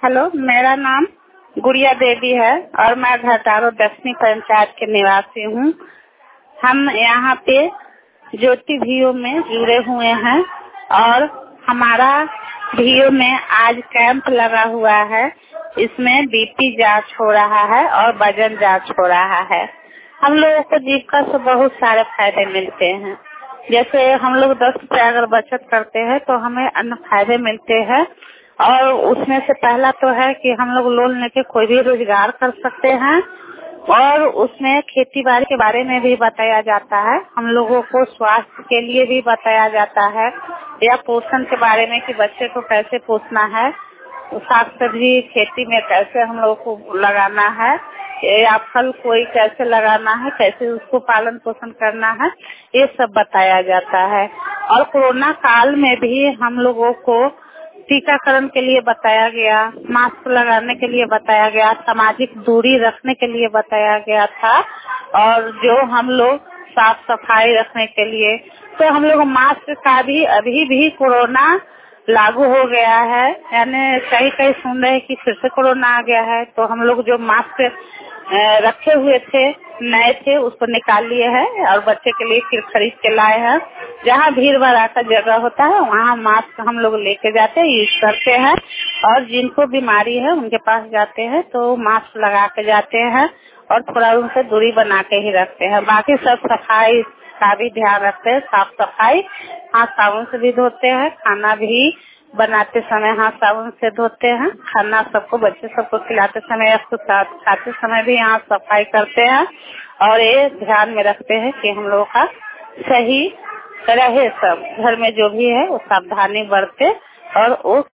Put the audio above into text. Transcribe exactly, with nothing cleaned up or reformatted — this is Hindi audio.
हेलो, मेरा नाम गुड़िया देवी है और मैं घटारो दसवीं पंचायत के निवासी हूँ। हम यहाँ पे ज्योति भीओ में जुड़े हुए हैं और हमारा भीओ में आज कैंप लगा हुआ है। इसमें बीपी जांच हो रहा है और वजन जांच हो रहा है। हम लोगों को जीविका से बहुत सारे फायदे मिलते हैं। जैसे हम लोग दस रुपए अगर बचत करते हैं तो हमें अन्य फायदे मिलते हैं और उसमें से पहला तो है कि हम लोग लोन लेके कोई भी रोजगार कर सकते हैं और उसमें खेती बाड़ी के बारे में भी बताया जाता है। हम लोगों को स्वास्थ्य के लिए भी बताया जाता है या पोषण के बारे में कि बच्चे को कैसे पोसना है, साग सब्जी खेती में कैसे हम लोगों को लगाना है या फल कोई कैसे लगाना है, कैसे उसको पालन पोषण करना है, ये सब बताया जाता है। और कोरोना काल में भी हम लोगों को टीकाकरण के लिए बताया गया, मास्क लगाने के लिए बताया गया, सामाजिक दूरी रखने के लिए बताया गया था और जो हम लोग साफ सफाई रखने के लिए, तो हम लोग मास्क का भी अभी भी कोरोना लागू हो गया है। यानी कहीं कहीं सुन रहे हैं कि फिर से कोरोना आ गया है, तो हम लोग जो मास्क रखे हुए थे नए थे उसको निकाल लिए हैं और बच्चे के लिए फिर खरीद के लाए हैं। जहाँ भीड़ भाड़ का जगह होता है वहाँ मास्क हम लोग लेके जाते हैं, यूज करते हैं और जिनको बीमारी है उनके पास जाते हैं तो मास्क लगा के जाते हैं और थोड़ा उनसे दूरी बना के ही रखते हैं। बाकी सब सफाई का भी ध्यान रखते हैं, साफ सफाई, हाथ साबुन से भी धोते हैं, खाना भी बनाते समय हाथ साबुन से धोते हैं, खाना सबको बच्चे सबको खिलाते समय या खुद खाते समय भी हाथ सफाई करते हैं और ये ध्यान में रखते हैं कि हम लोगों का सही रहे, सब घर में जो भी है वो सावधानी बरते और वो